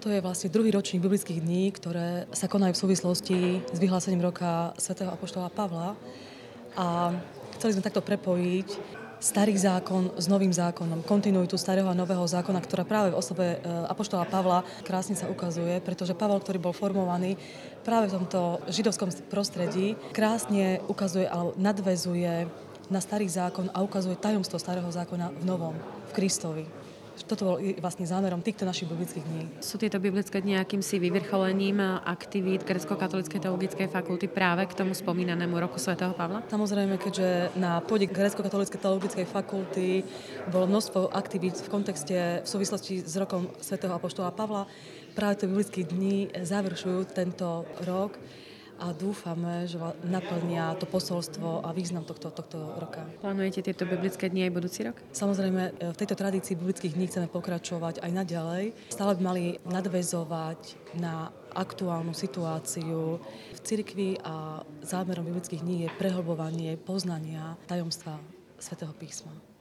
Toto je vlastne druhý ročník biblických dní, ktoré sa konajú v súvislosti s vyhlásením roka svätého apoštola Pavla. A chceli sme takto prepojiť starý zákon s novým zákonom, kontinuitu starého a nového zákona, ktorá práve v osobe apoštola Pavla krásne sa ukazuje, pretože Pavol, ktorý bol formovaný práve v tomto židovskom prostredí, krásne ukazuje alebo nadväzuje na starý zákon a ukazuje tajomstvo starého zákona v novom, v Kristovi. Toto bol vlastne zámerom týchto našich biblických dní. Sú tieto biblické dni akýmsi vyvrcholením aktivít Grécko-katolíckej teologickej fakulty práve k tomu spomínanému roku svätého Pavla? Samozrejme, keďže na pôde Grécko-katolíckej teologickej fakulty bolo množstvo aktivít v kontexte v súvislosti s rokom svätého apoštola Pavla, práve tie biblické dni završujú tento rok a dúfame, že naplnia to posolstvo a význam tohto roka. Plánujete tieto biblické dni aj budúci rok? Samozrejme, v tejto tradícii biblických dní chceme pokračovať aj naďalej. Stále by mali nadväzovať na aktuálnu situáciu v cirkvi a zámerom biblických dní je prehlbovanie poznania tajomstva Svätého písma.